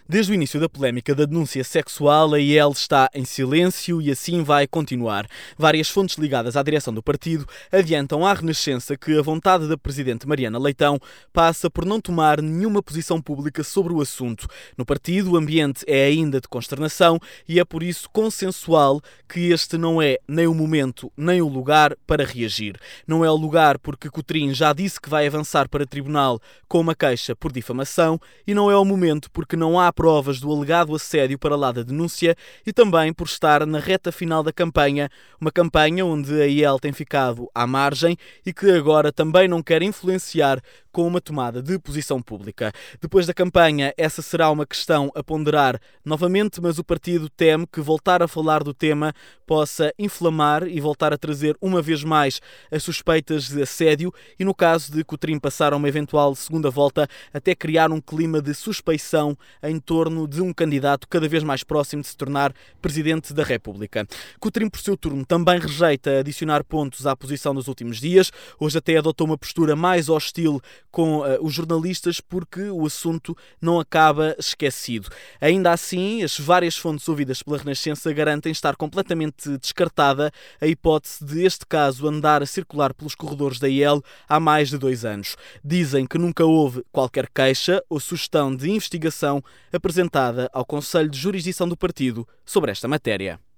Desde o início da polémica da denúncia sexual, a IEL está em silêncio e assim vai continuar. Várias fontes ligadas à direção do partido adiantam à Renascença que a vontade da presidente Mariana Leitão passa por não tomar nenhuma posição pública sobre o assunto. No partido, o ambiente é ainda de consternação e é por isso consensual que este não é nem o momento nem o lugar para reagir. Não é o lugar porque Cotrim já disse que vai avançar para tribunal com uma queixa por difamação e não é o momento porque não há provas do alegado assédio para lá da denúncia e também por estar na reta final da campanha, uma campanha onde a IEL tem ficado à margem e que agora também não quer influenciar com uma tomada de posição pública. Depois da campanha, essa será uma questão a ponderar novamente, mas o partido teme que voltar a falar do tema possa inflamar e voltar a trazer uma vez mais as suspeitas de assédio e, no caso de Cotrim passar a uma eventual segunda volta, até criar um clima de suspeição em torno de um candidato cada vez mais próximo de se tornar Presidente da República. Cotrim, por seu turno, também rejeita adicionar pontos à posição dos últimos dias. Hoje até adotou uma postura mais hostil com os jornalistas porque o assunto não acaba esquecido. Ainda assim, as várias fontes ouvidas pela Renascença garantem estar completamente descartada a hipótese de este caso andar a circular pelos corredores da IEL há mais de 2 anos. Dizem que nunca houve qualquer queixa ou sugestão de investigação apresentada ao Conselho de Jurisdição do partido sobre esta matéria.